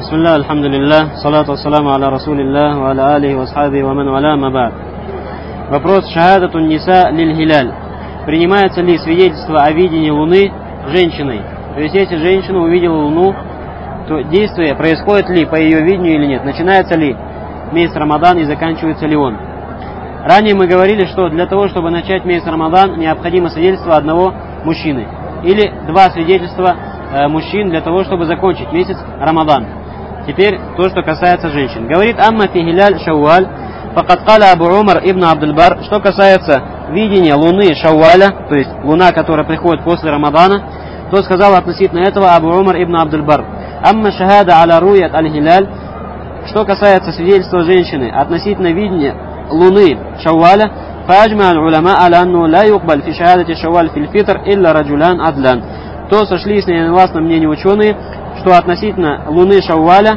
Бисмилля, альхамдулиллах, салату вассаламу аля расулиллах, ва аля алихи ва асхаби ва ман валя мабад. Вопрос шахадатун ниса лиль хиляль. Принимается ли свидетельство о видении Луны женщиной? То есть, если женщина увидела Луну, то действие происходит ли по ее видению или нет? Начинается ли месяц Рамадан и заканчивается ли он? Ранее мы говорили, что для того, чтобы начать месяц Рамадан, необходимо свидетельство одного мужчины. Или два свидетельства мужчин для того, чтобы закончить месяц Рамадан. Теперь то, что касается женщин. Говорит Амма фи хиляль шауаль, факад каля Абу Умар ибн Абдул-Бар, что касается видения Луны Шауаля, то есть Луна, которая приходит после Рамадана, то сказал относительно этого Абу Умар ибн Абдул-Бар. Амма шахада аля руят аль-хиляль, что касается свидетельства женщины относительно видения Луны Шауаля, фаджма аль-уляма аля анну ла юкбаль фи шахадати Шауаль фил фитр илля раджулян адлян. То сошлись на единогласном мнении ученые, что относительно Луны Шауаля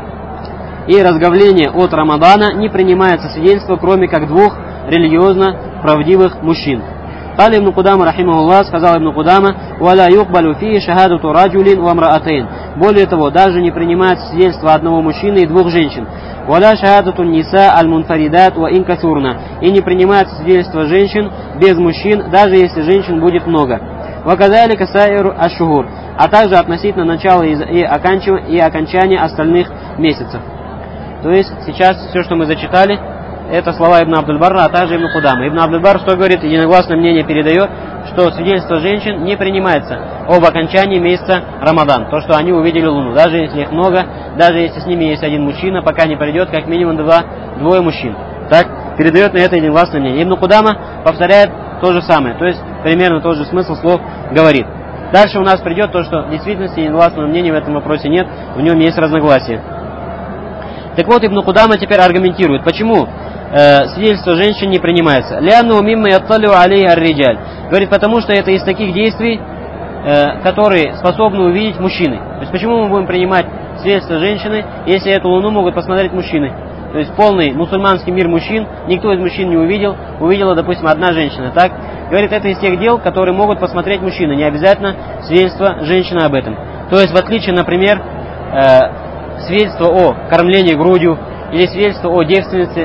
и разговления от Рамадана не принимается свидетельство, кроме как двух религиозно правдивых мужчин. Кали ибн Кудама рахимахуллах, сказал ибн Кудама, «Валя юкбалю фи шахадату раджулин ва мраатейн». Более того, даже не принимается свидетельство одного мужчины и двух женщин. «Валя шахадату ниса аль-мунфаридат ва инкасурна». И не принимается свидетельство женщин без мужчин, даже если женщин будет много. «Ваказали касаиру аш-шухур», а также относительно начала и окончания остальных месяцев. То есть сейчас все, что мы зачитали, это слова Ибн Абдул-Барра, а также Ибн Кудама. Ибн Абдул-Бар что говорит? Единогласное мнение передает, что свидетельство женщин не принимается об окончании месяца Рамадан. То, что они увидели Луну. Даже если их много, даже если с ними есть один мужчина, пока не придет как минимум двое мужчин. Так, передает на это единогласное мнение. Ибн Кудама повторяет то же самое. То есть примерно тот же смысл слов говорит. Дальше у нас придет то, что в действительности единогласного мнения в этом вопросе нет, в нем есть разногласия. Так вот, Ибн Кудама теперь аргументирует, почему свидетельство женщин не принимается. Ляну мимма ятталю алейхи ар-риджаль. Говорит, потому что это из таких действий, которые способны увидеть мужчины. То есть почему мы будем принимать свидетельство женщины, если эту луну могут посмотреть мужчины? То есть полный мусульманский мир мужчин, никто из мужчин не увидел, увидела, допустим, одна женщина. Так? Говорит, это из тех дел, которые могут посмотреть мужчины, не обязательно свидетельство женщины об этом. То есть в отличие, например, свидетельство о кормлении грудью, или свидетельство о девственнице,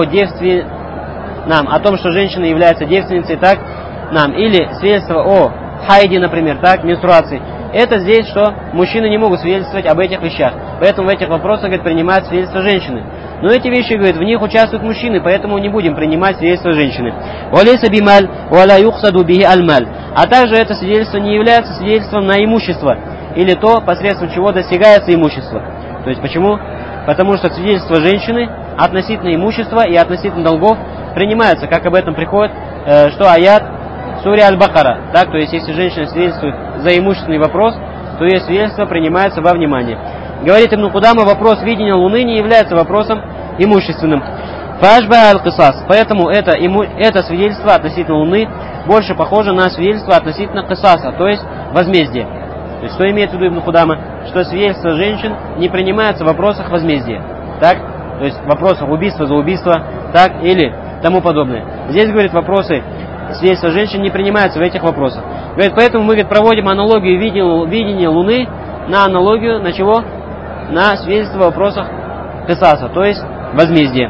о том, что женщина является девственницей, так, или свидетельство о хайде, например, так, менструации. Это здесь, что мужчины не могут свидетельствовать об этих вещах. Поэтому в этих вопросах, говорит, принимают свидетельство женщины. Но эти вещи, говорит, в них участвуют мужчины, поэтому не будем принимать свидетельство женщины. А также это свидетельство не является свидетельством на имущество, или то, посредством чего достигается имущество. То есть почему? Потому что свидетельство женщины относительно имущества и относительно долгов принимается, как об этом приходит, что аят Суре Аль-Бакара. Так, то есть если женщина свидетельствует за имущественный вопрос, то ее свидетельство принимается во внимание. Говорит Ибн Кудама, вопрос видения Луны не является вопросом имущественным. Фашба аль-кисас. Поэтому это свидетельство относительно Луны больше похоже на свидетельство относительно кисаса, то есть возмездия. То есть что имеет в виду Ибн Кудама? Что свидетельство женщин не принимается в вопросах возмездия. Так? То есть в вопросах убийства за убийство, так, или тому подобное. Здесь, говорит, вопросы свидетельства женщин не принимаются в этих вопросах. Говорит, поэтому мы, говорит, проводим аналогию видения Луны на аналогию на чего? На свидетельство в вопросах кисаса, то есть возмездия.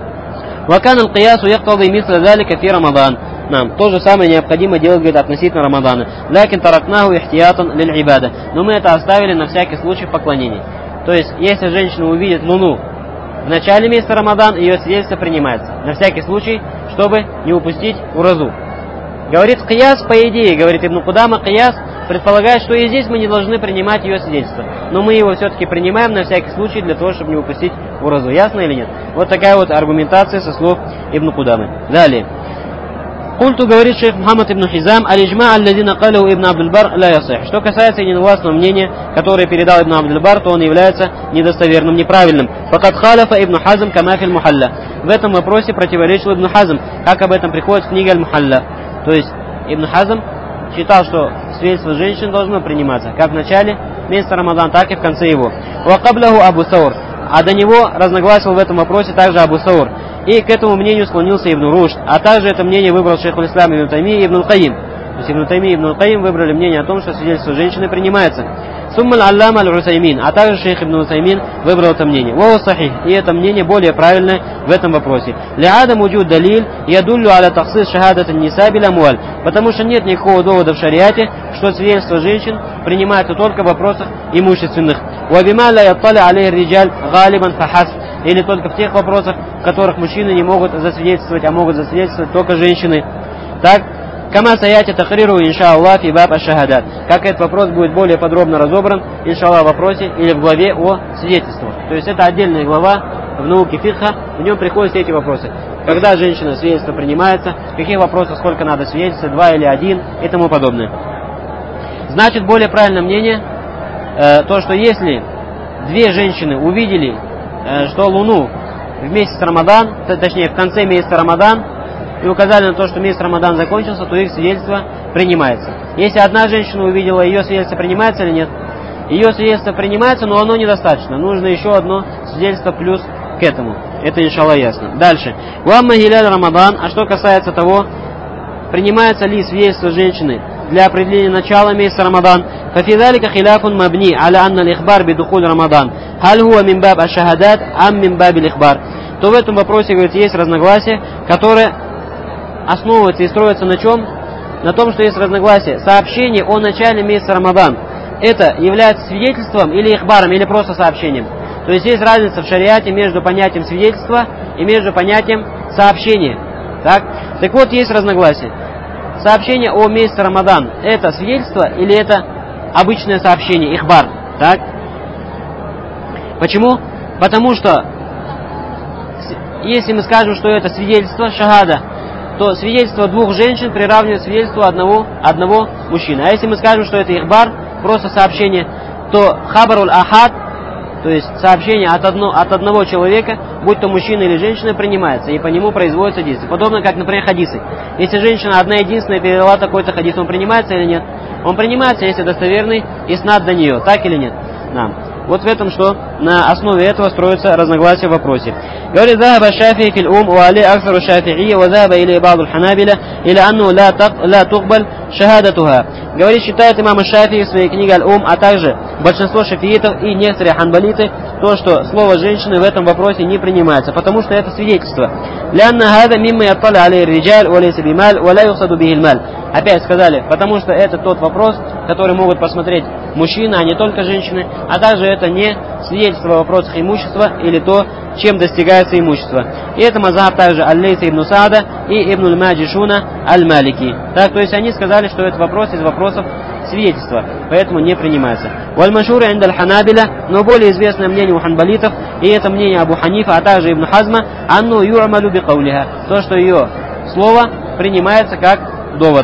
Вакан аль-киясу яктади мисля залика фи Рамадан. Нам то же самое необходимо делать, говорит, относительно Рамадана. Лякин таракнаху ихтиятан лиль ибада. Но мы это оставили на всякий случай в поклонении. То есть, если женщина увидит Луну в начале месяца Рамадан, ее свидетельство принимается. На всякий случай, чтобы не упустить уразу. Говорит, кияс, по идее, говорит Ибн Кудама, кияс предполагает, что и здесь мы не должны принимать ее свидетельство. Но мы его все-таки принимаем на всякий случай, для того, чтобы не упустить уразу. Ясно или нет? Вот такая вот аргументация со слов Ибн Кудамы. Далее. Культу, говорит шейх Мухаммад ибн Хизам, аль-иджма аль-ладина калю ибн Абдул-Бар ла ясих. Что касается единогласного мнения, которое передал ибн Абдул-Бар, то он является недостоверным, неправильным. Факад халяфа ибн Хазм камафиль мухалля. В этом вопросе противоречил ибн Хазм, как об этом приходит в книге Аль-Мухалля. То есть ибн Хазм считал, что свидетельство женщин должно приниматься, как в начале месяца Рамадан, так и в конце его. Вакаблаху Абу Саур. А до него разногласил в этом вопросе также Абу Саур. И к этому мнению склонился Ибн Рушд. А также это мнение выбрал шейхуль ислам Ибн Тайми и Ибн Аль-Каим. То есть Ибн Тайми и Ибн Аль-Каим выбрали мнение о том, что свидетельство женщины принимается. Суммаль аллама аль-Усаймин, а также шейх ибн Усаймин выбрал это мнение. Вова сахих, и это мнение более правильное в этом вопросе. Лиадам уджуд далиль ядуллю аля таксис шахадат ан-ниса бил амуаль. Потому что нет никакого довода в шариате, что свидетельство женщин принимается только в вопросах имущественных. Вабима ла яттали алейхи риджаль галибан фахас. Или только в тех вопросах, в которых мужчины не могут засвидетельствовать, а могут засвидетельствовать только женщины. Так, кама саяти тахриру иншааллах фи баб аш-шахадат. Как этот вопрос будет более подробно разобран, иншаллах, в вопросе или в главе о свидетельствах. То есть это отдельная глава в науке фикха, в нем приходят эти вопросы. Когда женщина свидетельство принимается, в каких вопросах сколько надо свидетельств, 2 или 1 и тому подобное. Значит, более правильное мнение, то, что если две женщины увидели, что Луну в месяц Рамадан, точнее в конце месяца Рамадан, и указали на то, что месяц Рамадан закончился, то их свидетельство принимается. Если одна женщина увидела, ее свидетельство принимается или нет? Ее свидетельство принимается, но оно недостаточно. Нужно еще одно свидетельство плюс к этому. Это, иншаллах, ясно. Дальше. Уамма гиляль Рамадан. А что касается того, принимается ли свидетельство женщины для определения начала месяца Рамадан, фафидалика хиляфун мабни аля анна лихбар бидухуль Рамадан. Халь хуа мин баб аш-шахадат ам мин баб лихбар. То в этом вопросе, говорится, есть разногласие, которое основывается и строится на чем? На том, что есть разногласие. Сообщение о начале месяца Рамадан, это является свидетельством или ихбаром, или просто сообщением. То есть есть разница в шариате между понятием свидетельства и между понятием сообщения. Так вот, есть разногласие. Сообщение о месяце Рамадан, это свидетельство или это обычное сообщение, ихбар? Так? Почему? Потому что если мы скажем, что это свидетельство, шахада, то свидетельство двух женщин приравнивает свидетельству одного мужчины. А если мы скажем, что это ихбар, просто сообщение, то хабаруль ахад, то есть сообщение от одного человека, будь то мужчина или женщина, принимается, и по нему производится действие. Подобно как, например, хадисы. Если женщина одна единственная передала такой-то хадис, он принимается или нет? Он принимается, если достоверный иснад до нее, так или нет? Да. Вот в этом, что на основе этого строится разногласие в вопросе. Говорит, захаба шафии фил ва али аксару шафи'ия, ва захаба или ба'ду ханабиля, или анну ла туqбаль шахадатуха. Говорит, считает имам Шафии в своей книге Аль-Ум, а также большинство шафиитов и некоторые ханбалиты, то, что слово женщины в этом вопросе не принимается, потому что это свидетельство. Опять сказали, потому что это тот вопрос, который могут посмотреть мужчины, а не только женщины, а также это не свидетельство в вопросах имущества или то, чем достигается имущество. И это мазхаб также Аль-Лейса ибн Саада и ибн Аль-Маджишуна Аль-Малики. Так, то есть они сказали, что это вопрос из вопросов свидетельства, поэтому не принимается. Валь-Машур инд аль-Ханабиля, но более известное мнение у ханбалитов, и это мнение Абу Ханифа, а также Ибн Хазма, анну ю'малю би каулиха, то, что ее слово принимается как довод.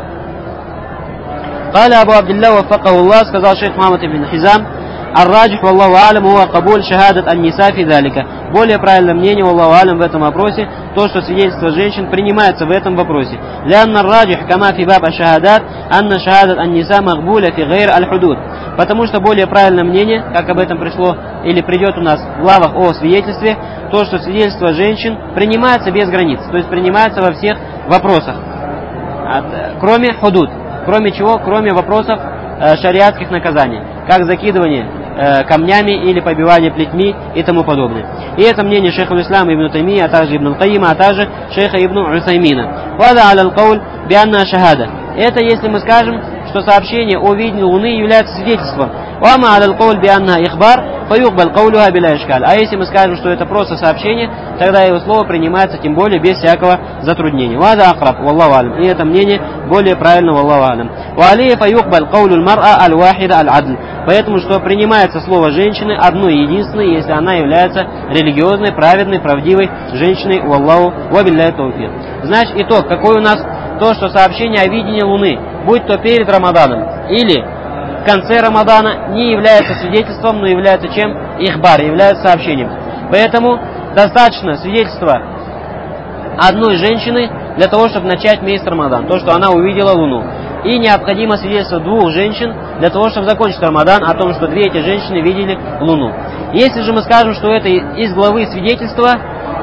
Каля Абу Абдилля ваффакаху Аллах, сказал шейх Мухаммад ибн Хизам, ар-раджих валлаху алям хуа кабуль шахадат ан-ниса фи залика. Более правильное мнение, валлаху алям, в этом вопросе, то, что свидетельство женщин принимается в этом вопросе. Лянна ар-раджих кама фи баб аш-шахадат, анна шахадат ан-ниса махбуля фи гайр аль-худуд. Потому что более правильное мнение, как об этом пришло или придет у нас в главах о свидетельстве, то, что свидетельство женщин принимается без границ, то есть принимается во всех вопросах, кроме худуд. Кроме чего? Кроме вопросов шариатских наказаний, как закидывание камнями или побивание плетьми и тому подобное. И это мнение шейха Ислама ибн Таймии, а также ибн Каима, а также шейха ибн Усаймина. Вада аля аль-кауль бианна шахада. Это если мы скажем, что сообщение о видении Луны является свидетельством. Вама аля аль-кауль бианна ихбар, фаюкбаль каулюха биля ишкаль. А если мы скажем, что это просто сообщение, тогда его слово принимается тем более без всякого затруднения. Вада акраб, валлаху алям. И это мнение более правильно, валлаху алям. Ва алейhi фаюкбаль каулюль мар'a аль-вахида аль-адл. Поэтому, что принимается слово женщины одной и единственной, если она является религиозной, праведной, правдивой женщиной, валлаху ва билляхи тауфиq. Значит, итог, какой у нас? То, что сообщение о видении Луны, будь то перед Рамаданом или в конце Рамадана, не является свидетельством, но является чем? Ихбар, является сообщением. Поэтому достаточно свидетельства одной женщины для того, чтобы начать месяц Рамадан, то, что она увидела Луну. И необходимо свидетельство двух женщин для того, чтобы закончить Рамадан, о том, что две эти женщины видели Луну. Если же мы скажем, что это из главы свидетельства,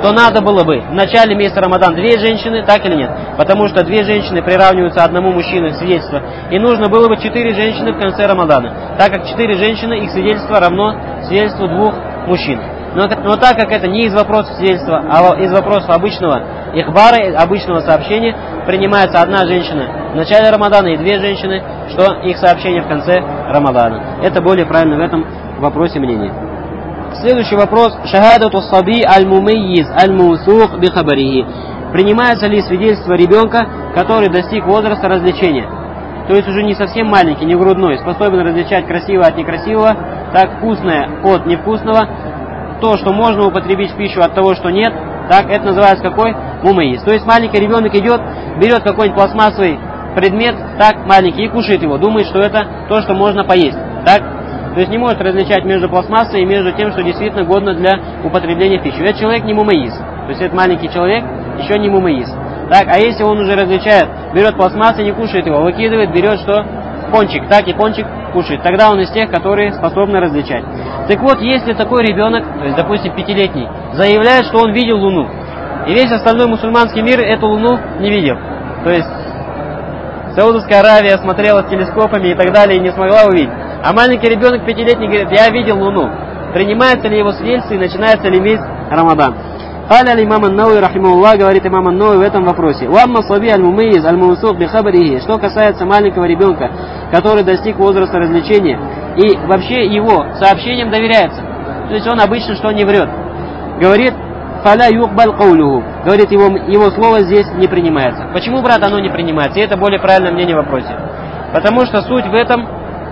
то надо было бы в начале месяца Рамадан 2 женщины, так или нет? Потому что 2 женщины приравниваются одному мужчине в свидетельство. И нужно было бы 4 женщины в конце Рамадана, так как 4 женщины, их свидетельство равно свидетельству 2 мужчин. Но так как это не из вопросов свидетельства, а из вопросов обычного ихбара, обычного сообщения, принимается 1 женщина в начале Рамадана и 2 женщины, что их сообщение в конце Рамадана. Это более правильно в этом вопросе мнение. Следующий вопрос. Шахадату саби аль-мумейиз аль-мусух бихабарихи. Принимается ли свидетельство ребенка, который достиг возраста развлечения? То есть уже не совсем маленький, не грудной, способен различать красивое от некрасивого, так вкусное от невкусного, то, что можно употребить в пищу от того, что нет, так это называется какой? Мумейиз. То есть маленький ребенок идет, берет какой-нибудь пластмассовый предмет, так маленький, и кушает его, думает, что это то, что можно поесть. Так? То есть не может различать между пластмассой и между тем, что действительно годно для употребления в пищу. Этот человек не мумейиз. То есть этот маленький человек еще не мумейиз. Так, а если он уже различает, берет пластмассу и не кушает его, выкидывает, берет что? Пончик. Так и пончик кушает. Тогда он из тех, которые способны различать. Так вот, если такой ребенок, то есть, допустим, 5-летний, заявляет, что он видел Луну, и весь остальной мусульманский мир эту Луну не видел. То есть Саудовская Аравия смотрела с телескопами и так далее и не смогла увидеть. А маленький ребенок 5-летний говорит: я видел Луну. Принимается ли его свидетельство и начинается ли месяц Рамадан? Халя имам ан-Науи рахимахуллах, говорит имам ан-Науи в этом вопросе. Уамма саби аль-мумейиз аль-мусух бихабарихи. Что касается маленького ребенка, который достиг возраста развлечения, и вообще его сообщениям доверяется. То есть он обычно что не врет. Говорит: фаля юкбаль каулюху. Говорит, его слово здесь не принимается. Почему, брат, оно не принимается? И это более правильное мнение в вопросе. Потому что суть в этом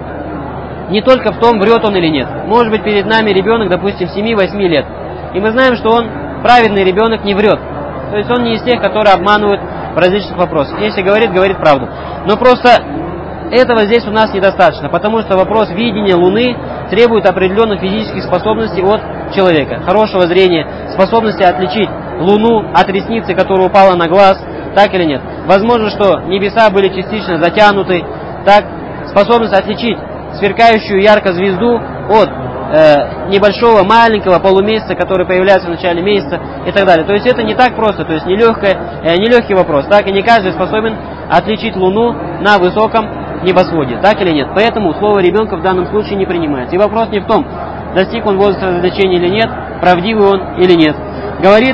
не только в том, врет он или нет. Может быть, перед нами ребенок, допустим, 7-8 лет. И мы знаем, что он праведный ребенок, не врет. То есть он не из тех, которые обманывают в различных вопросах. Если говорит, говорит правду. Но просто этого здесь у нас недостаточно, потому что вопрос видения Луны требует определенных физических способностей от человека. Хорошего зрения, способности отличить Луну от ресницы, которая упала на глаз, так или нет. Возможно, что небеса были частично затянуты, так, способность отличить сверкающую ярко звезду от небольшого, маленького полумесяца, который появляется в начале месяца и так далее. То есть это не так просто, то есть не легкий вопрос, так, и не каждый способен отличить Луну на высоком небосводе, так или нет. Поэтому слово ребенка в данном случае не принимается. И вопрос не в том, достиг он возраста развлечения или нет, правдивый он или нет. Говорит: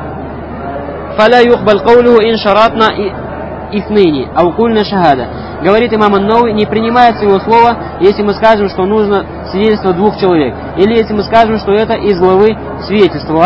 «Фаля юхбаль каулюху ин шаратна ифныни, аукульна шахада». Говорит имам ан-Науи, не принимается его слово, если мы скажем, что нужно свидетельство 2 человек. Или если мы скажем, что это из главы свидетельства.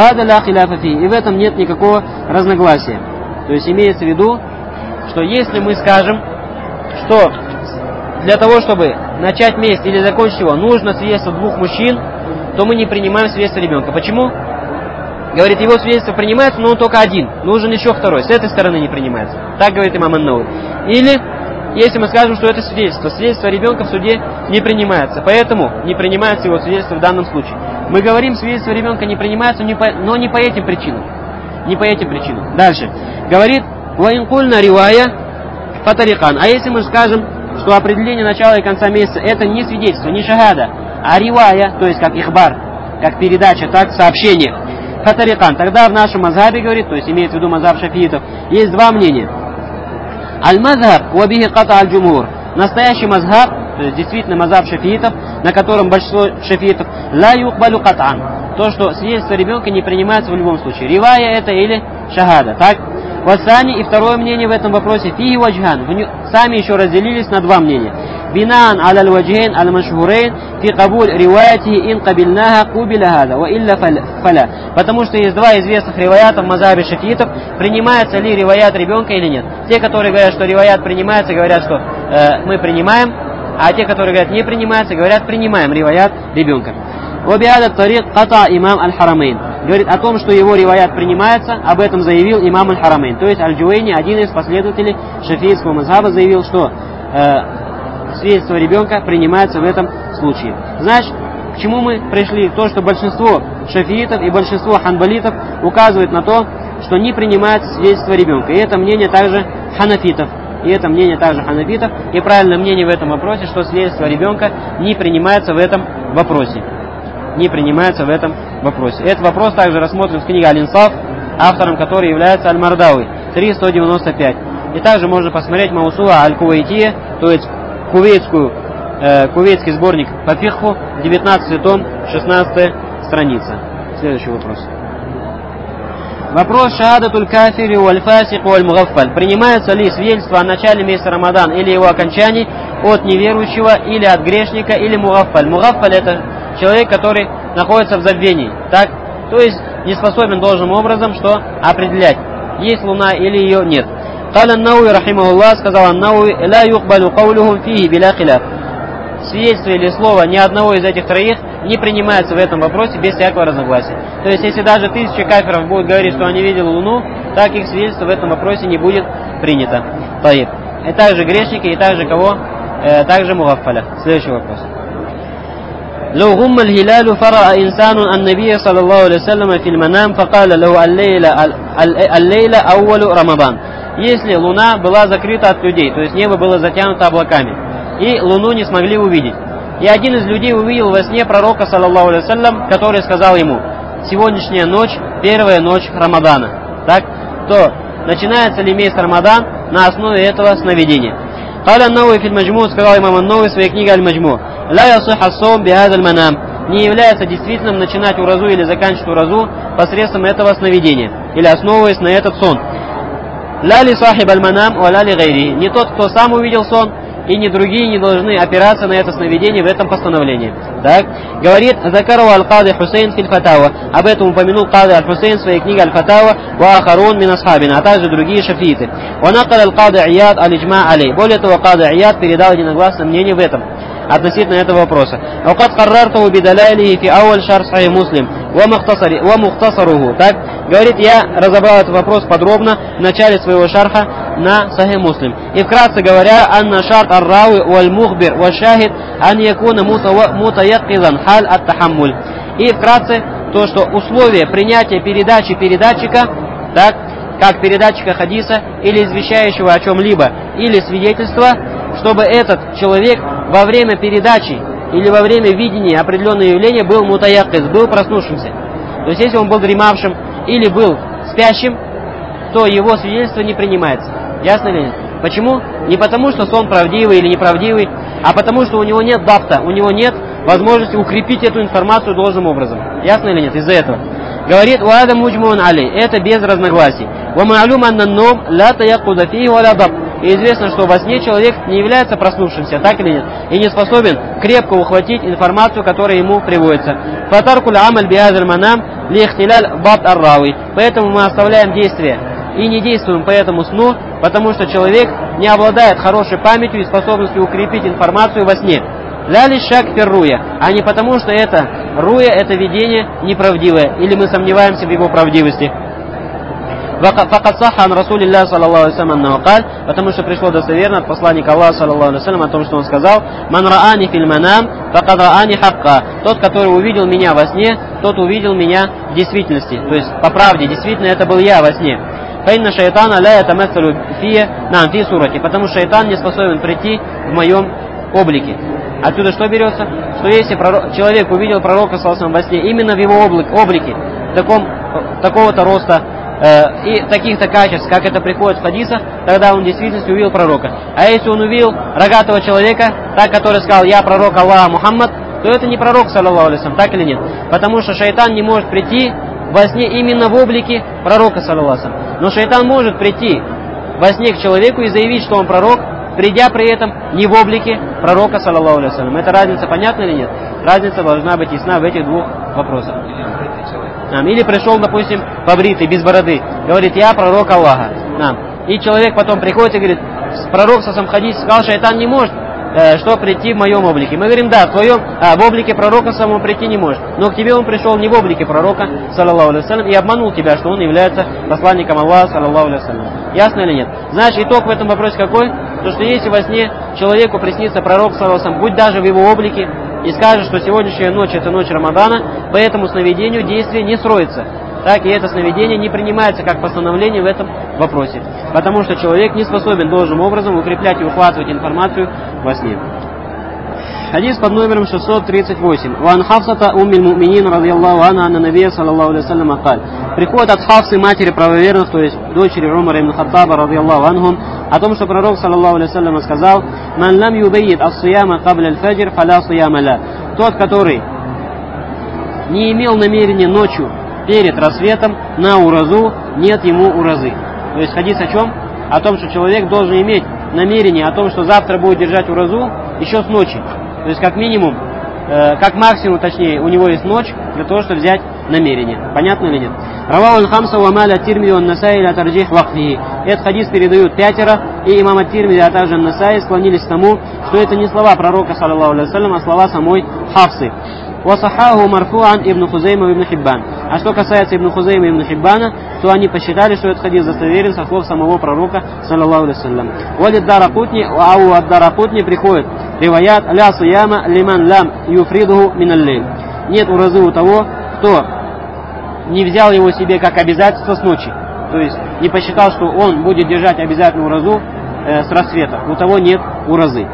И в этом нет никакого разногласия. То есть имеется в виду, что если мы скажем, что для того, чтобы начать месяц или закончить его, нужно свидетельство 2 мужчин, то мы не принимаем свидетельство ребенка. Почему? Говорит, его свидетельство принимается, но он только один. Нужен еще 2. С этой стороны не принимается. Так говорит имам ан-Науи. Или если мы скажем, что это свидетельство ребенка в суде не принимается, поэтому не принимается его свидетельство в данном случае. Мы говорим, свидетельство ребенка не принимается, но не по этим причинам. Не по этим причинам. Дальше. Говорит: «Ваинкульна ривая фатарикан». А если мы скажем, что определение начала и конца месяца это не свидетельство, не шахада, а ривая, то есть как ихбар, как передача, так сообщение, фатарикан, тогда в нашем мазхабе, говорит, то есть имеется в виду мазхаб шафиитов, есть 2 мнения. Аль-мазхаб вабихи ката аль-джумур. Настоящий мазхаб, то есть действительно мазхаб шафиитов, на котором большинство шафиитов, ла юкбалю кат'ан. То, что свидетельство ребенка не принимается в любом случае. Ривая это или шахада, так? Васани, и второе мнение в этом вопросе, фиги ваджхан. Сами еще разделились на 2 мнения. Бинан аль ваджхайн аль-машхурейн фи кабуль риваяти ин кабильнаха кубиля хада, ва илля фаля. Потому что есть 2 известных риваята в мазхабе шафиитов, принимается ли риваят ребенка или нет. Те, которые говорят, что риваят принимается, говорят, что мы принимаем, а те, которые говорят не принимается, говорят принимаем риваят ребенка. Вабиадат тарик ката имам аль-Харамейн. Говорит о том, что его риваят принимается, об этом заявил имам аль-Харамейн. То есть Аль-Джуэйни, один из последователей шафиитского мазхаба, заявил, что свидетельство ребенка принимается в этом случае. Значит, к чему мы пришли? То, что большинство шафиитов и большинство ханбалитов указывают на то, что не принимается свидетельство ребенка. И это мнение также ханафитов. И правильное мнение в этом вопросе, что свидетельство ребенка не принимается в этом вопросе. Этот вопрос также рассмотрен в книге Аль-Инсаф, автором которой является Аль-Мардауи, 395. И также можно посмотреть Маусуа Аль-Кувайтия, то есть кувейтский сборник по фикху, 19 том, 16 страница. Следующий вопрос. Вопрос шахадатуль кафири валь фасик валь мугаффаль. Принимается ли свидетельство о начале месяца Рамадан или его окончании от неверующего или от грешника или мугаффаль? Мугаффаль — это человек, который находится в забвении, так? То есть не способен должным образом что определять, есть луна или ее нет. Каля Науи рахимахуллах, сказал Науи, ла юхбалю каулюхум фихи биля хиляф. Свидетельство или слово ни одного из этих троих не принимается в этом вопросе без всякого разногласия. То есть, если даже 1000 кафиров будут говорить, что они видели Луну, так их свидетельство в этом вопросе не будет принято. Таиб. И также грешники, и также кого? Также мугаффаля. Следующий вопрос. لو غم الهلال فرأى إنسان النبي صلى الله عليه وسلم في المنام فقال له الليلة أول رمضان. Если луна была закрыта от людей, то есть небо было затянуто облаками, и луну не смогли увидеть. И один из людей увидел во сне пророка, саллаллаху алейхи вассалям, который сказал ему: сегодняшняя ночь, первая ночь Рамадана. Так, то начинается ли месяц Рамадан на основе этого сновидения? Каля Науи фил Маджму, сказал имам Науи в своей книге Аль-Маджму, ла ясих ас-сом бихадаль манам. Не является действительным начинать уразу или заканчивать уразу посредством этого сновидения, или основываясь на этот сон. Ла ли сахиб аль-манам ва ла ли гайри. Не тот, кто сам увидел сон, и ни другие не должны опираться на это сновидение в этом постановлении. Так, говорит Закару аль-Кади Хусейн филь Фатава. Об этом упомянул Кади аль-Хусейн в своей книге Аль-Фатава ва ахарун мин асхабина, а также другие шафииты. Ва накал аль-Кади Ияд аль-Иджма алей. Более того, Кади Ияд передал единогласное мнение в этом относительно этого вопроса. Вакад каррарту бидалайлихи фи ауаль шар сахих Муслим ва мухтасаруху. Так, говорит, я разобрал этот вопрос подробно в начале своего шарха на Сахих Муслим. И вкратце говоря, анна шарт ар-рауи валь-мухбир валь-шахид ан якуна мутаяккизан халь ат-тахаммуль. И вкратце то, что условие принятия передачи передатчика, так, как передатчика хадиса или извещающего о чем-либо, или свидетельства, чтобы этот человек во время передачи или во время видения определенного явления был мутаяккиз, был проснувшимся. То есть, если он был дремавшим или был спящим, то его свидетельство не принимается. Ясно ли нет? Почему? Не потому, что сон правдивый или неправдивый, а потому, что у него нет дабта, у него нет возможности укрепить эту информацию должным образом. Ясно или нет? Из-за этого. Говорит, «Уада муджмун али». Это без разногласий. «Ва ма'лум анна ном ла таяккуда фихи ва ла дабт». И известно, что во сне человек не является проснувшимся, так или нет, и не способен крепко ухватить информацию, которая ему приводится. «Фатаркуль амаль биазаль манам ли ихтиляль бабт ар-рауи». Поэтому мы оставляем действие и не действуем по этому сну, потому что человек не обладает хорошей памятью и способностью укрепить информацию во сне. Ляли шак ферруя, а не потому, что это руя, это видение неправдивое, или мы сомневаемся в его правдивости. Факад саха ан Расулилля саллаллаху алейхи вассалям, потому что пришло достоверно от посланника Аллаха саллаллаху алейхи вассалям о том, что он сказал: «Ман раани фил манам, факад раани хакка». Тот, который увидел меня во сне, тот увидел меня в действительности, то есть по правде, действительно это был я во сне. Фаинна шайтана ля ятамассалу фи сурати, потому что шайтан не способен прийти в моем облике. Отсюда что берется? Что если человек увидел пророка саллаллаху алейхи во сне именно в его облике, такого-то роста и таких-то качеств, как это приходит в хадисах, тогда он в действительности увидел пророка. А если он увидел рогатого человека, так, который сказал: «Я пророк Аллаха Мухаммад», то это не пророк, саллаллаху алейхи вассалям, так или нет? Потому что шайтан не может прийти во сне именно в облике пророка, саллаллаху алейхи вассалям. Но шайтан может прийти во сне к человеку и заявить, что он пророк, придя при этом не в облике пророка, саллаллаху алейхи вассалям. Эта разница понятна или нет? Разница должна быть ясна в этих двух вопросах. Или пришел, допустим, побритый, без бороды, говорит: «Я пророк Аллаха». И человек потом приходит и говорит: «Пророк сам хадис сказал, шайтан не может что прийти в моем облике». Мы говорим: да, в облике пророка самому прийти не может. Но к тебе он пришел не в облике пророка, саллаллаху алейхи вассалям, и обманул тебя, что он является посланником Аллаха, саллаллаху алейхи вассалям. Ясно или нет? Значит, итог в этом вопросе какой? То, что если во сне человеку приснится пророк, саллаллаху алейхи вассалям, будь даже в его облике, и скажет, что сегодняшняя ночь — это ночь Рамадана, по этому сновидению действие не строится. Так, и это сновидение не принимается как постановление в этом вопросе. Потому что человек не способен должным образом укреплять и ухватывать информацию во сне. Хадис под номером 638. «Ван Хафсата уммиль му'минин радiyallahu анха анна набия саллаллаху алейхи вассалям акаль». приходит от Хафсы, матери правоверных, то есть дочери Умара ибн Хаттаба, радийаллаху анхум, о том, что пророк, саллаллаху алейхи вассалям, сказал: «Ман лам юбайит ас-сияма кабля аль-фаджр, фаля сияма ля». Тот, который не имел намерения ночью перед рассветом на уразу, нет ему уразы. То есть хадис о чем? О том, что человек должен иметь намерение о том, что завтра будет держать уразу еще с ночи. То есть как минимум, как максимум, точнее, у него есть ночь для того, чтобы взять намерение. Понятно или нет? Равау аль-хамса ва маля тирмиди ван насаи ля тарджих вакфихи. Этот хадис передают 5, и имам ат-Тирмиди, а также ан-Насаи склонились к тому, что это не слова пророка, саллаллаху алейхи вассалям, а слова самой Хафсы. وصححه مرفوعا ابن خزيمة وابن حبان. А что касается Ибн Хузейма и Ибн Хиббана, то они посчитали, что этот хадис достоверен со слов самого пророка, саллаллаху алейхи вассалям. Валид Даракутни, а у ад-Даракутни приходит риваят ля сияма лиман лам юфридуху миналлейл. Нет уразы у того, кто не взял его себе как обязательство с ночи. То есть не посчитал, что он будет держать обязательную уразу с рассвета. У того нет уразы.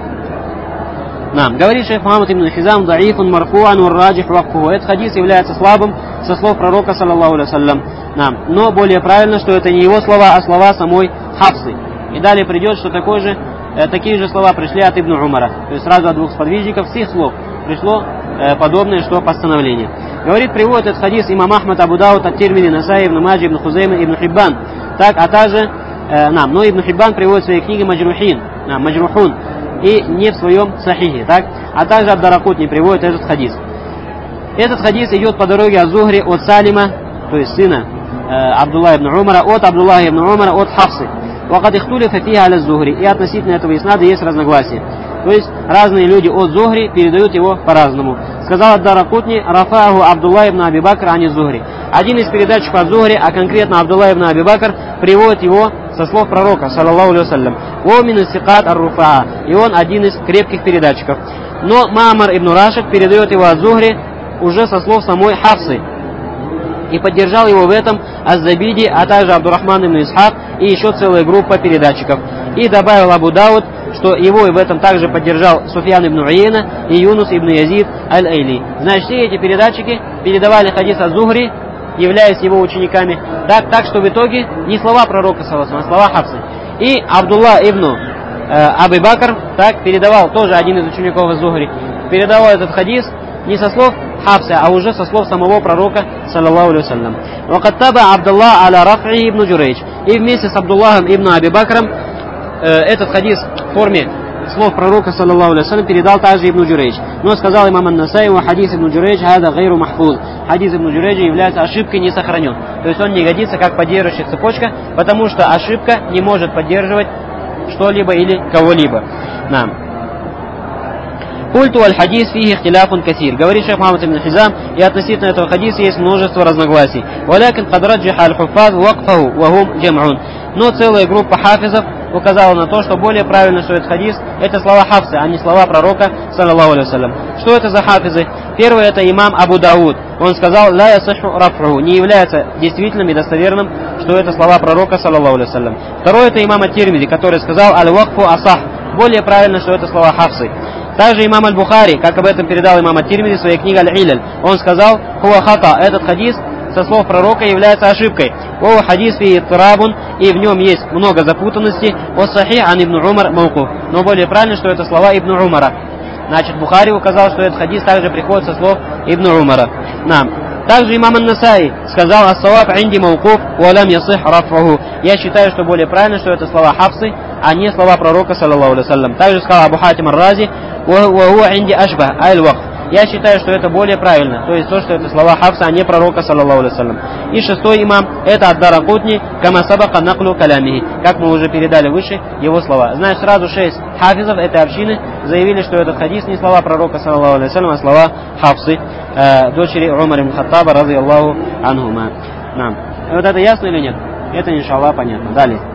Говорит шейх Мухаммад ибн Хизам: даифун марфуан ур-раджих вакфуху. Этот хадис является слабым со слов пророка, саллаллаху алейхи вассалям. Но более правильно, что это не его слова, а слова самой Хафсы. И далее придет, что такие же слова пришли от Ибн Умара. То есть сразу от двух сподвижников, с их слов пришло подобное, что постановление. Говорит, приводит этот хадис имам Ахмад, Абу Дауд, ат-Тирмиди, Насаи, Ибн Маджи, Ибн Хузейма, Ибн Хиббан. Так, а также, но Ибн Хиббан приводит в своей книге Маджрухун, и не в своем сахихе, так? А также ад-Даракутни приводит этот хадис. Этот хадис идет по дороге от Зухри, от Салима, то есть сына Абдулла ибн Умара, от Абдулла ибн Умара, от Хафсы. Вакад ихтулифа фиха аля Зухри. И относительно этого иснада есть разногласия. То есть разные люди от Зухри передают его по-разному. Сказал ад-Даракутни: рафаху Абдулла ибн Аби Бакр ани Зухри. Один из передатчиков от Зухри, а конкретно Абдулла ибн Аби Бакр, приводит его со слов пророка, саллаллаху алейхи вассалям. Омин сикат ар-руфаа. И он один из крепких передатчиков. Но Маамар ибн Рашид передает его от Зухри уже со слов самой Хафсы. И поддержал его в этом Аз-Забиди, а также Абдуррахман ибн Исхак и еще целая группа передатчиков. И добавил Абу Дауд, что его и в этом также поддержал Суфьян ибн Уейна и Юнус ибн Язид аль-Айли. Значит, все эти передатчики передавали хадис от Зухри, являясь его учениками, так что в итоге не слова пророка, саллаллаху алейхи вассалям, а слова Хафсы. И Абдулла ибн Аби Бакр так передавал, тоже один из учеников из Зухри, передавал этот хадис не со слов Хафсы, а уже со слов самого пророка, саллаллаху алейхи вассалям. Вакаттаба Абдулла аля раф'i ибн Джурейдж. И вместе с Абдуллахом ибн Аби Бакром этот хадис в форме слов пророка, саллаллаху алейхи вассалям, передал также ибн Джурейдж. Но сказал имам ан-Насаи: хадис ибн Джурейдж хада гайру махфуз. Хадис ибн Джурейджа является ошибкой, не сохранен. То есть он не годится как поддерживающая цепочка, потому что ошибка не может поддерживать что-либо или кого-либо. Культу аль-хадис фихи ихтиляфун касир. Говорит шейх Мухаммад ибн Хизам, и относительно этого хадиса есть множество разногласий. Валякин кадраджиха аль-хуффаз вакфаху вахум джам'ун. Но целая группа хафизов указала на то, что более правильно, что этот хадис это слова Хафсы, а не слова пророка, саллаллаху алейхи вассалям. Что это за хафизы? Первый это имам Абу Дауд. Он сказал: ла ясаху раф'у, не является действительным и достоверным, что это слова пророка, саллаллаху алейхи вассалям. Второй это имам ат-Тирмиди, который сказал: аль-вакфу асах, более правильно, что это слова Хафсы. Также имам аль-Бухари, как об этом передал имам ат-Тирмиди в своей книге Аль-Иляль, он сказал: хуа хата, этот хадис со слов пророка является ошибкой. О хадис фи иттирабун, и в нем есть много запутанностей. О сахих ан ибн Умар мауқуф, но более правильно, что это слова ибн Умара. Значит, Бухари указал, что этот хадис также приходит со слов ибн Умара. Также имам ан-Насаи сказал: ас-саваб инди мауқуф ва лам ясих раф'уху. Я считаю, что более правильно, что это слова Хафсы, а не слова пророка, саллаллаху алейхи вассалям. Также сказал Абу Хатим ар-Рази: ва хуа инди ашбах аль-вакф. Я считаю, что это более правильно, то есть то, что это слова Хафса, а не пророка, саллаллаху алейхи вассалям. И шестой имам это ад-Даракутни, кама сабака наклю калямихи, как мы уже передали выше его слова. Значит, сразу 6 хафизов этой общины заявили, что этот хадис не слова пророка, саллаллаху алейхи вассалям, а слова Хафсы, дочери Умара ибн Хаттаба, радийаллаху анхума. Вот это ясно или нет? Это, иншаллах, понятно.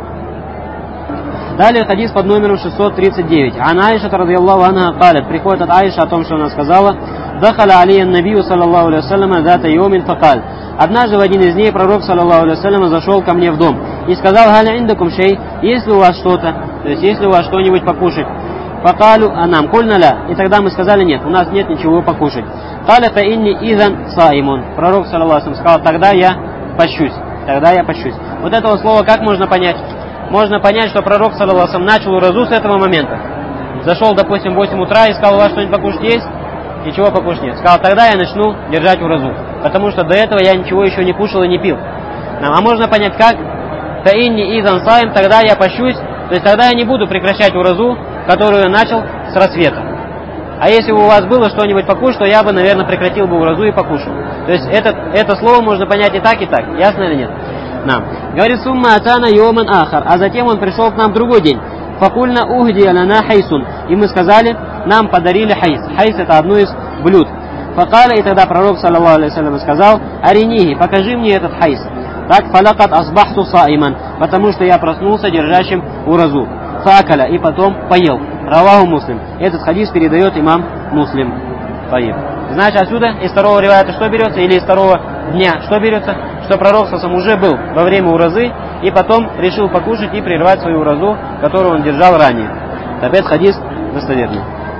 Далее хадис под номером 639. Ан Аиша радийаллаху анха калят. Приходит от Аиша о том, что она сказала: дахаля алия набию саллаллаху алейхи вассалям зата йомин факаль. Однажды в один из дней пророк, саллаллаху алейхи вассалям, зашел ко мне в дом и сказал: галя индакум шей, есть ли у вас что-то, то есть есть ли у вас что-нибудь покушать? Факалю анам кульна ля. И тогда мы сказали: нет, у нас нет ничего покушать. Каля фа инни изан саимун. Пророк, саллаллаху алейхи вассалям, сказал: тогда я пощусь. Тогда я пощусь. Вот этого слова как можно понять? Можно понять, что пророк, саллаллаху алейхи ва саллям, начал уразу с этого момента. Зашел, допустим, в 8 утра и сказал: у вас что-нибудь покушать есть? Ничего покушать нет. Сказал: тогда я начну держать уразу. Потому что до этого я ничего еще не кушал и не пил. А можно понять как? Таинни идан сайм, тогда я пощусь. То есть тогда я не буду прекращать уразу, которую я начал с рассвета. А если бы у вас было что-нибудь покушать, то я бы, наверное, прекратил бы уразу и покушал. То есть это слово можно понять и так, и так. Ясно или нет? Нам. Говорит: сумма атана йоман ахар. А затем он пришел к нам в другой день. Факульна угди алана хайсун. И мы сказали: нам подарили хайс. Хайс — это одно из блюд. Факаля, и тогда пророк, саллаллаху алейхи ва саллям, сказал: аринихи, покажи мне этот хайс. Так, фалакат асбахту саиман, потому что я проснулся держащим уразу. Факаля, и потом поел. Раваху Муслим. Этот хадис передает имам Муслим. Поел. Значит, отсюда из второго ривайата что берется, или из второго дня что берется? Что пророк сам уже был во время уразы и потом решил покушать и прервать свою уразу, которую он держал ранее. Опять хадис достоверный.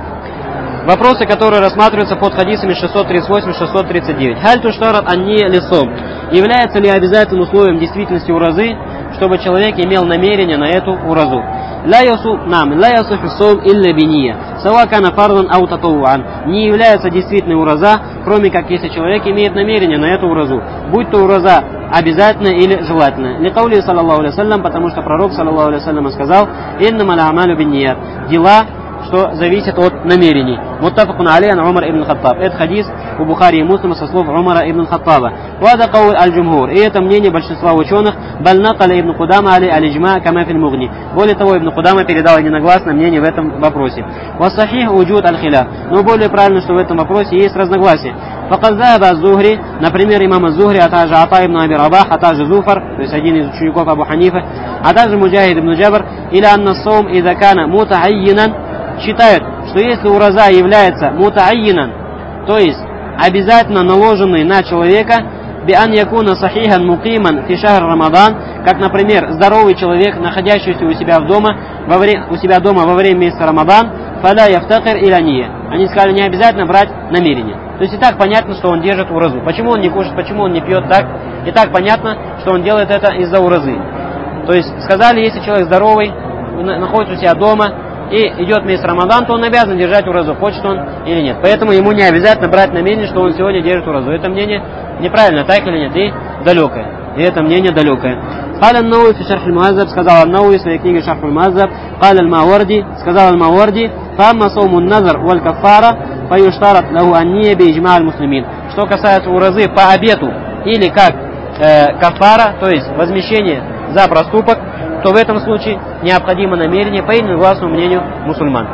Вопросы, которые рассматриваются под хадисами 638-639. Халь туштарат анни лисом. Является ли обязательным условием действительности уразы, чтобы человек имел намерение на эту уразу? Ла ясуху сом илля биния. Сава кана фардан ау татауан. Не является действительной ураза, кроме как если человек имеет намерение на эту уразу. Будь то ураза обязательная или желательная. Ликаули саллаллаху алейхи ва саллям, потому что пророк, саллаллаху алейхи ва саллям, сказал: иннама а'малю бинният. Дела, что зависит от намерений. Муттафакун алейхи Умар ибн Хаттаб. Это хадис у Бухари и Муслима со слов Умара ибн Хаттаба. Вада кауль аль-джумхур. И это мнение большинства ученых. Баль накаля ибн Кудама аль-иджма кама фил мугни. Более того, ибн Кудама передал единогласное мнение в этом вопросе. Вассахих уджуд аль-хиляф. Но более правильно, что в этом вопросе есть разногласия. Факад захаба az-Зухри, например, имам az-Зухри, а также Ата ибн Аби Рабах, а также Зуфар, то есть один из учеников Абу Ханифа, а также Муджахид ибн Джабр, или анна саум ида кана мутааййинан, считают, что если ураза является мутааййинан, то есть обязательно наложенный на человека, биан якуна сахихан мукиман фи шахр Рамадан, как, например, здоровый человек, находящийся у себя дома во время месяца Рамадан, фаля яфтакир иля ния. Они сказали, не обязательно брать намерение. То есть и так понятно, что он держит уразу. Почему он не кушает, почему он не пьет, так? И так понятно, что он делает это из-за уразы. То есть сказали, если человек здоровый, находится у себя дома и идет месяц Рамадан, то он обязан держать уразу, хочет он или нет. Поэтому ему не обязательно брать намерение, что он сегодня держит уразу. Это мнение неправильно, так или нет, и далекое. И это мнение далекое. Каля Науи фи Шарх аль-Муаззаб, сказал Науи в своей книге Шарх аль-Муаззаб, Каля аль-Мауарди, сказал аль-Мауарди, фамма сауму назар валь кафара, фаюштарат лаху анния би иджма аль-муслимин. Что касается уразы по обету или как кафара, то есть возмещение за проступок, то в этом случае необходимо намерение по единогласному мнению мусульман.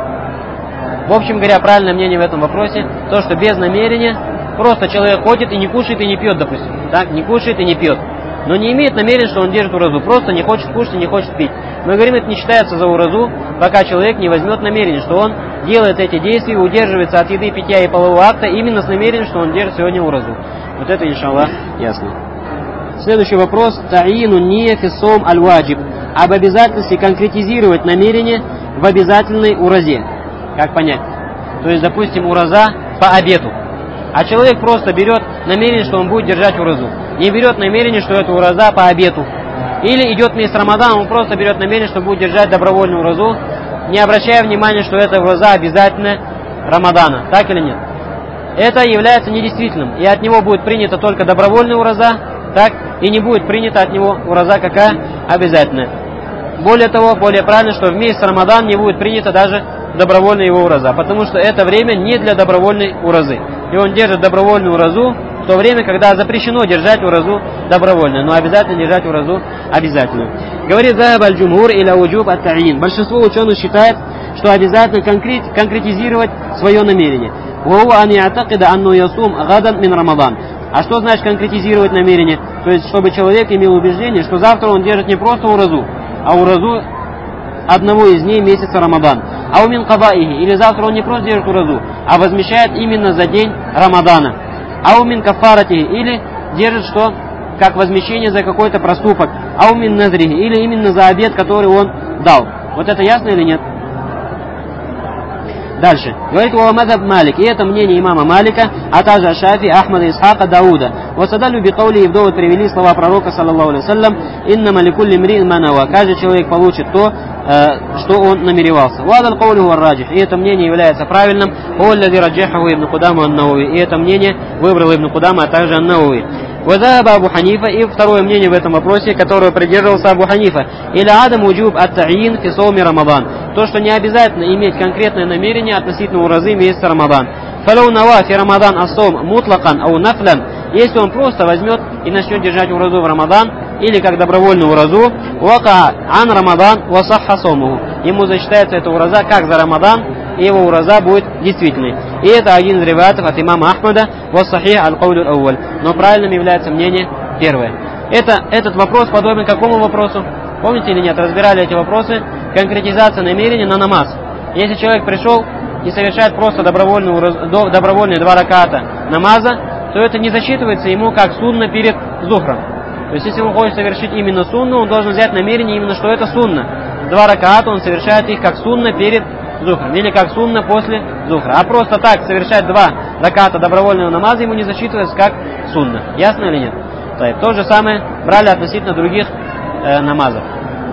В общем говоря, правильное мнение в этом вопросе, то, что без намерения просто человек ходит и не кушает и не пьет, допустим. Так, не кушает и не пьет. Но не имеет намерения, что он держит уразу. Просто не хочет кушать и не хочет пить. Мы говорим, это не считается за уразу, пока человек не возьмет намерение, что он делает эти действия, удерживается от еды, питья и полового акта именно с намерением, что он держит сегодня уразу. Вот это, иншаллах, ясно. Следующий вопрос. Та'ину ния фи сом аль-ваджиб. Об обязательности конкретизировать намерение в обязательной уразе. Как понять? То есть, допустим, ураза по обету. А человек просто берет намерение, что он будет держать уразу. Не берет намерение, что это ураза по обету. Или идет месяц Рамадан, он просто берет намерение, что будет держать добровольную уразу, не обращая внимания, что это ураза обязательная Рамадана. Так или нет? Это является недействительным. И от него будет принята только добровольная ураза, так, и не будет принята от него ураза какая обязательная. Более того, более правильно, что в месяц Рамадан не будет принята даже добровольная его ураза, потому что это время не для добровольной уразы. И он держит добровольную уразу в то время, когда запрещено держать уразу добровольно, но обязательно держать уразу обязательно. Говорит захаб аль-джумхур иля уджуб ат-та'ин. Большинство ученых считает, что обязательно конкретизировать свое намерение. Вахуа ан я'такида анну ясум гадан мин Рамадан. А что значит конкретизировать намерение? То есть, чтобы человек имел убеждение, что завтра он держит не просто уразу, а уразу одного из дней месяца Рамадан. А умин кабаихи, или завтра он не просто держит уразу, а возмещает именно за день Рамадана. А умин кафаратихи, или держит что? Как возмещение за какой-то проступок. А умин назрихи, или именно за обет, который он дал. Вот это ясно или нет? Дальше. Говорит, «Ва мазхаб Малик». И это мнение имама Малика, а также Шафи, Ахмада, Исхака, Дауда. «Васадалю бикаули», и в довод привели слова пророка, саллаллаху алейхи вассалям, «Инна маликулли мриин манава». Каждый человек получит то, что он намеревался. «Вадал каулю варраджих». И это мнение является правильным. «Оллади раджахаху ибн Кудама ан-Науви». И это мнение выбрал ибн Кудама, а также ан-Науви. «Вазаба Абу Ханифа». И второе мнение в этом вопросе, которое придерживался Абу Ханифа. «Иля адам уджуб ат-та'ин фи сауми Рамадан». То, что не обязательно иметь конкретное намерение относительно уразы месяца Рамадан. «Фалау нава фи Рамадан ас-саум мутлакан ау нафлян». Если он просто возьмет и начнет держать уразу в Рамадан, или как добровольную уразу, «Вака ан Рамадан ва сахха саумуху». Ему засчитается эта ураза как за Рамадан, и его ураза будет действительной. И это один из риваятов от имама Ахмада, «Ва сахих аль-каулю аль-авваль». Но правильным является мнение первое. Этот вопрос подобен какому вопросу? Помните или нет? Разбирали эти вопросы. Конкретизация намерения на намаз. Если человек пришел и совершает просто добровольные 2 раката намаза, то это не засчитывается ему как сунна перед зухром. То есть, если он хочет совершить именно сунну, он должен взять намерение именно, что это сунна. 2 раката он совершает их как сунна перед зухром, или как сунна после зухра. А просто так совершать 2 раката добровольного намаза ему не засчитывается как сунна. Ясно или нет? То же самое брали относительно других намазов.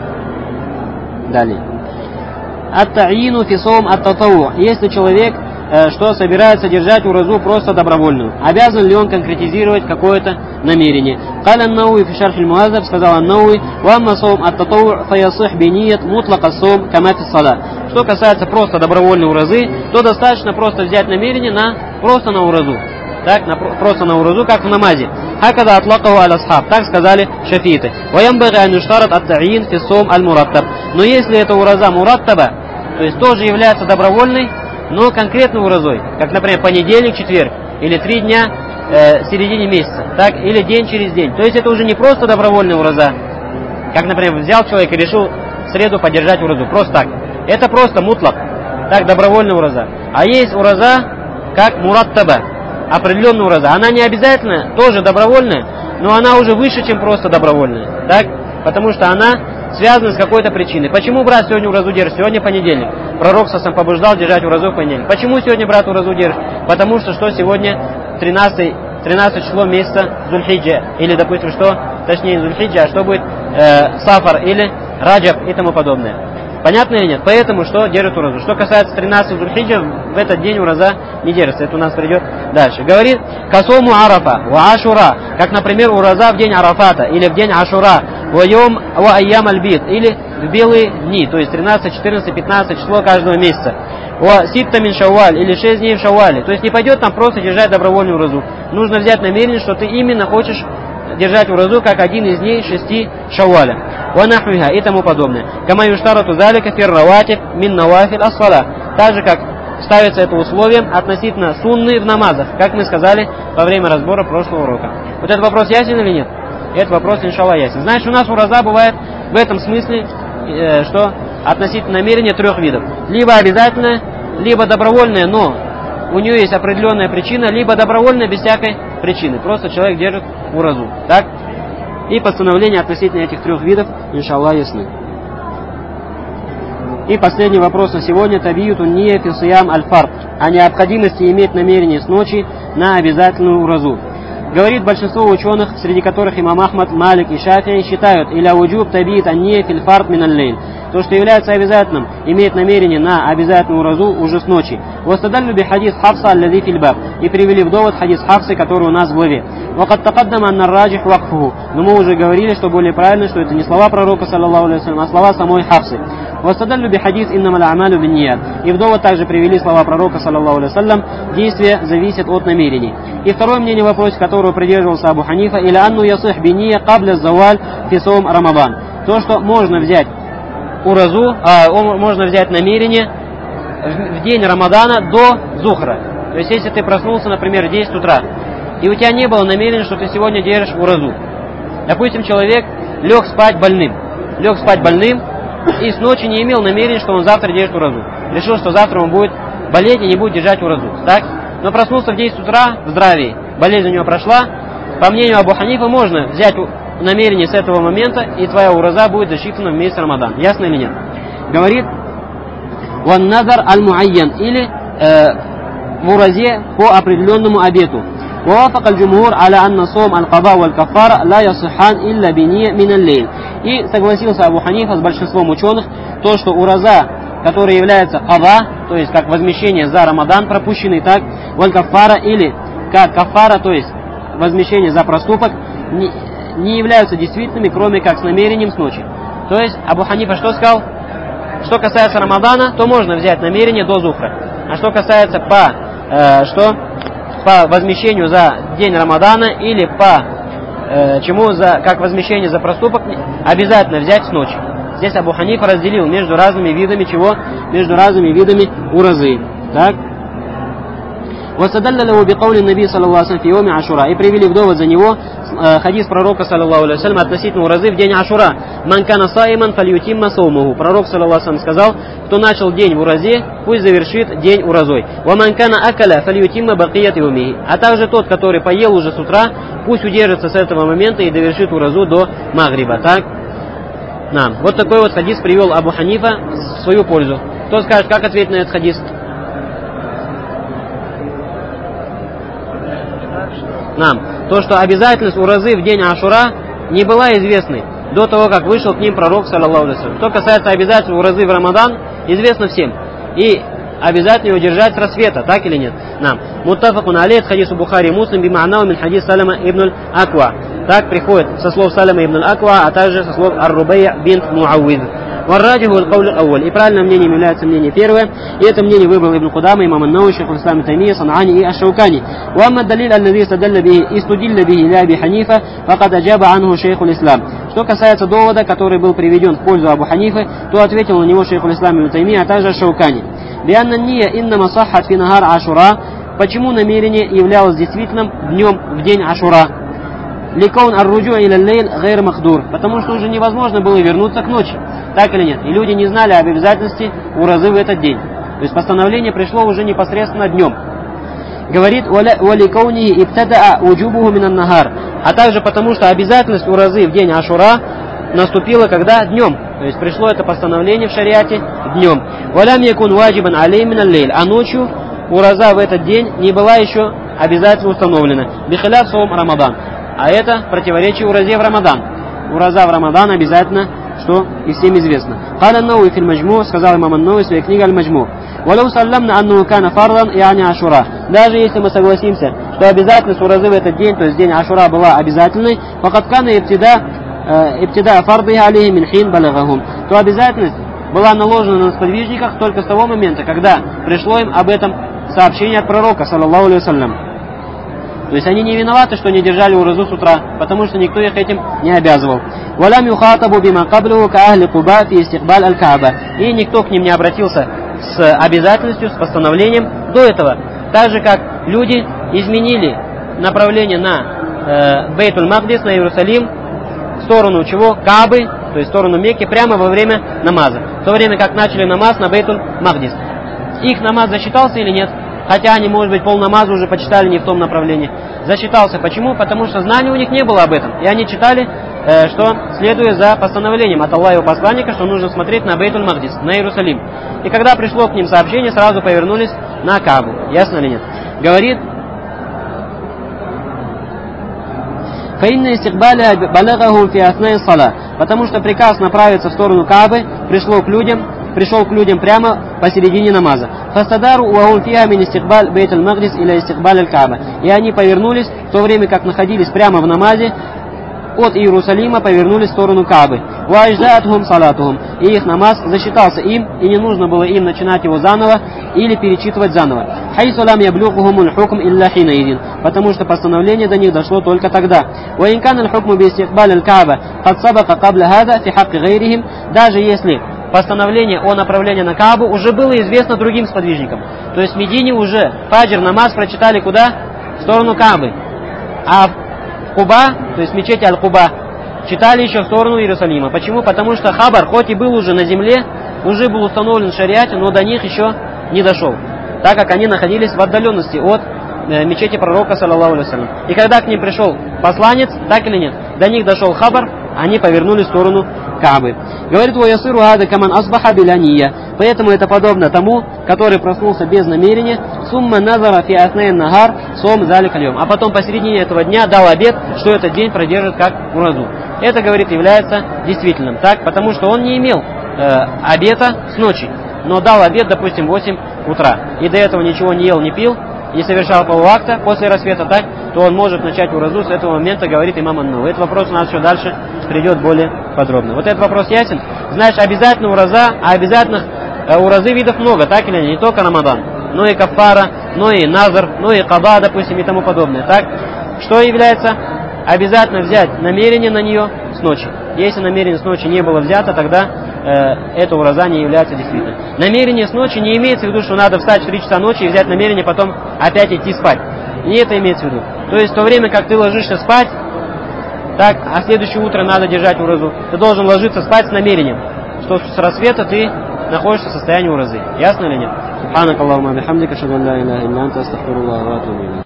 Далее. Ат-та'ину фи саум ат-татаву. Если человек что собирается держать уразу просто добровольную, обязан ли он конкретизировать какое-то намерение? Каля ан-Науи фи шарх аль-Муаззаб, сказал ан-Науи, ва амма саум ат-татаву фаясих би ният мутлак ас-саум кама фи ссала. Что касается просто добровольной уразы, то достаточно просто взять намерение просто на уразу. Так, просто на уразу, как в намазе. Хакада атлакаху аль-асхаб, так сказали шафииты. Ва ямбаги ан юштарат ат-та'ин фи саум аль-мураттаб. Но если это ураза мураттаба, то есть тоже является добровольной, но конкретно уразой, как, например, понедельник, четверг, или 3 дня в середине месяца, так, или день через день. То есть это уже не просто добровольная ураза, как, например, взял человек и решил в среду поддержать уразу, просто так. Это просто мутлак, так, добровольная ураза. А есть ураза, как мураттаба, определенная ураза. Она не обязательно тоже добровольная, но она уже выше, чем просто добровольная, так, потому что она связаны с какой-то причиной. Почему брат сегодня уразу держит? Сегодня понедельник. Пророк сам побуждал держать уразу в понедельник. Почему сегодня брат уразу держит? Потому что сегодня 13 число месяца Зульхиджа. Или, допустим, точнее не Зульхиджа, а что будет Сафар или Раджаб и тому подобное. Понятно или нет? Поэтому что держит уразу. Что касается 13 Зульхиджа, в этот день ураза не держится. Это у нас придет дальше. Говорит, касому Арафа, ва Ашура. Как, например, ураза в день Арафата или в день Ашура. Вайом ва айям аль-бид. Или в белые дни. То есть 13, 14, 15 число каждого месяца. Ва ситта мин шавваль. Или 6 дней в шаввале. То есть не пойдет там просто держать добровольную уразу. Нужно взять намерение, что ты именно хочешь держать уразу как один из дней 6 шавваля. Ванахвиха и тому подобное. Кама юштарату залика фир раватиб мин навафиль ас-сала. Так же, как ставится это условием относительно сунны в намазах, как мы сказали во время разбора прошлого урока. Вот этот вопрос ясен или нет? Этот вопрос, иншаллах, ясен. Знаешь, у нас ураза бывает в этом смысле, что относительно намерения 3 видов. Либо обязательное, либо добровольное, но у нее есть определенная причина, либо добровольная без всякой причины. Просто человек держит уразу. Так? И постановления относительно этих 3 видов, иншаллах, ясны. И последний вопрос на сегодня. Табиюту ния фи сиям аль-фард. О необходимости иметь намерение с ночи на обязательную уразу. Говорит большинство ученых, среди которых имам Ахмад, Малик и Шафии, считают иля уджуб табиит ан-ния фил фард мин аль-лейль. То, что является обязательным, иметь намерение на обязательную уразу уже с ночи. Вастадаллю би хадис Хафса аллади фил баб. И привели в довод хадис Хафсы, который у нас в главе. Вакад тақаддама анна раджих вакфуху. Но мы уже говорили, что более правильно, что это не слова пророка, саллаллаху алейхи вассалям, а слова самой Хафсы. Вастадаллю би хадис иннамал а'малю бин ният. И в довод также привели слова пророка, саллаллаху алейхи вассалям, действие зависит от намерений. И второе мнение в вопросе, которого придерживался Абу Ханифа, иля анну ясих би ния кабля заваль фи саум Рамадан. То, что можно взять уразу, можно взять намерение в день Рамадана до зухра. То есть, если ты проснулся, например, в 10 утра, и у тебя не было намерения, что ты сегодня держишь уразу. Допустим, человек лег спать больным, и с ночи не имел намерения, что он завтра держит уразу. Решил, что завтра он будет болеть и не будет держать уразу. Так? Но проснулся в 10 утра в здравии, болезнь у него прошла. По мнению Абу Ханифа, можно взять намерение с этого момента, и твоя ураза будет засчитана в месяц Рамадан. Ясно или нет? Говорит, ван назар аль-муайян, или в уразе по определенному обету. ووافق الجمهور على أن صوم القضاء والكفارة لا يصحان إلا بنية من الليل. И согласился Абу Ханифа с большинством ученых, то, что ураза, который является када, то есть как возмещение за Рамадан пропущенный, так, валь кафара, или как кафара, то есть возмещение за проступок, не являются действительными, кроме как с намерением с ночи. То есть Абу Ханифа что сказал? Что касается Рамадана, то можно взять намерение до зухра. А что касается по возмещению за день Рамадана или как возмещение за проступок, обязательно взять с ночи. Здесь Абу Ханифа разделил между разными видами чего? Между разными видами уразы. Так? وَسَدَلَّ لَهُ بِقَوْلِ النَّبِي صلى الله عليه وسلم في يوم عاشوراء. И привели в довод за него хадис пророка саллаллаху алейхи вассалям относительно уразы в день Ашура. «Ман кана саиман фальютимма саумуху». Пророк саллаллаху алейхи вассалям сказал, кто начал день в уразе, пусть завершит день уразой. «Ва ман кана акаля фальютимма бакият яумихи». А также тот, который поел уже с утра, пусть удержится с этого момента и довершит уразу до магриба. Так? Вот такой вот хадис привел Абу Ханифа в свою пользу. Кто скажет, как ответить на этот хадис? То, что обязательность уразы в день Ашура не была известной до того, как вышел к ним пророк, саллаллаху алейхи вассалям. Что касается обязательства уразы в Рамадан, известно всем. И обязательно ее держать с рассвета, так или нет? Муттафакун алейх хадису Бухари Муслим бима'нау мин хадис Салама ибн аль-Аква. Так приходит со слов Салама ибн аль-Аква, а также со слов Ар-Рубайя бинт Муавид. Варраджиху аль-кауль аль-авваль. И правильным мнением является мнение первое. И это мнение выбрал Ибн Кудама, имам ан-Навави, шейх аль-Ислам Таймия, Сан'ани и Аш-Шаукани. Уамма далиль аллази стадалля бихи и студилля бихи ля Аби Ханифа, факад аджаба анху шейх аль-Ислам. Что касается довода, который был приведен в пользу Абу Ханифы, то ответил на него шейх аль-Ислам Ибн Таймия, а также Аш-Шаукани. Бианна ния иннама саххат фи нахар Ашура. Почему намерение являлось действительным днем в день Ашура? Ликаун ар-руджу иля лейль гайр махдур. Потому что уже невозможно было вернуться к ночи. Так или нет? И люди не знали об обязательности уразы в этот день. То есть постановление пришло уже непосредственно днем. Говорит, валикаунихи ибтадаа уджубуху минан нахар. А также потому, что обязательность уразы в день Ашура наступила когда? Днем. То есть пришло это постановление в шариате днем. Валям якун ваджибан алей минан лейль. А ночью ураза в этот день не была еще обязательно установлена. Бихиляф саум Рамадан. А это противоречие уразе в Рамадан. Ураза в Рамадан обязательно, что и всем известно. Каля Науи фил Маджму, сказал имам ан-Науи в своей книге Аль-Маджму. Валау салламна анну кана фардан яни Ашура. Даже если мы согласимся, что обязательность уразы в этот день, то есть день Ашура, была обязательной, факат кана ибтида фардиха алейхи мин хин балагахум, то обязательность была наложена на сподвижниках только с того момента, когда пришло им об этом сообщение от пророка, саллаллаху алейхи вассалям. То есть они не виноваты, что не держали уразу с утра, потому что никто их этим не обязывал. «Валям юхатабу бима каблюху ка ахли Куба фи истикбаль аль-Кааба». И никто к ним не обратился с обязательностью, с постановлением до этого. Так же, как люди изменили направление на Бейтуль-Магдис, на Иерусалим, в сторону чего? Каабы, то есть в сторону Мекки, прямо во время намаза. В то время как начали намаз на Бейтуль-Магдис. Их намаз засчитался или нет? Хотя они, может быть, полнамаза уже почитали не в том направлении. Засчитался. Почему? Потому что знаний у них не было об этом. И они читали, что следуя за постановлением от Аллаха и его посланника, что нужно смотреть на Бейтуль-Магдис, на Иерусалим. И когда пришло к ним сообщение, сразу повернулись на Каабу. Ясно или нет? Говорит, потому что приказ направиться в сторону Каабы пришел к людям прямо посередине намаза. И они повернулись, в то время как находились прямо в намазе, от Иерусалима повернулись в сторону Каабы. И их намаз засчитался им, и не нужно было им начинать его заново или перечитывать заново. Потому что постановление до них дошло только тогда. Даже если постановление о направлении на Каабу уже было известно другим сподвижникам. То есть в Медине уже фаджр намаз прочитали куда? В сторону Каабы. А в Куба, то есть мечеть Аль-Куба, читали еще в сторону Иерусалима. Почему? Потому что хабар, хоть и был уже на земле, уже был установлен в шариате, но до них еще не дошел. Так как они находились в отдаленности от мечети пророка, саллаллаху алейхи вассалям. И когда к ним пришел посланец, так или нет, до них дошел хабар, они повернули в сторону Каабы. Говорит, поэтому это подобно тому, который проснулся без намерения, сумма назара фи асней нагар сом залик альем. А потом посередине этого дня дал обет, что этот день продержит как уразу. Это, говорит, является действительным. Так, потому что он не имел обета с ночи, но дал обет, допустим, в 8 утра. И до этого ничего не ел, не пил, и совершал полуакта после рассвета, так, то он может начать уразу с этого момента, говорит имам ан-Навави. Этот вопрос у нас еще дальше придет более подробно. Вот этот вопрос ясен. Значит, обязательно ураза, а обязательных уразы видов много, так или нет? Не только Рамадан, но и кафара, но и назар, но и каба, допустим, и тому подобное. Так, что является? Обязательно взять намерение на нее с ночи. Если намерение с ночи не было взято, тогда это ураза не является действительным. Намерение с ночи не имеется в виду, что надо встать в 3 часа ночи и взять намерение, потом опять идти спать. Не это имеется в виду. То есть в то время, как ты ложишься спать, так, а следующее утро надо держать уразу, ты должен ложиться спать с намерением, что с рассвета ты находишься в состоянии уразы. Ясно или нет? Субханак Аллахумма бихамдика, ашхаду ан ла иляха илля анта, астагфируllaха ва атубу илейх.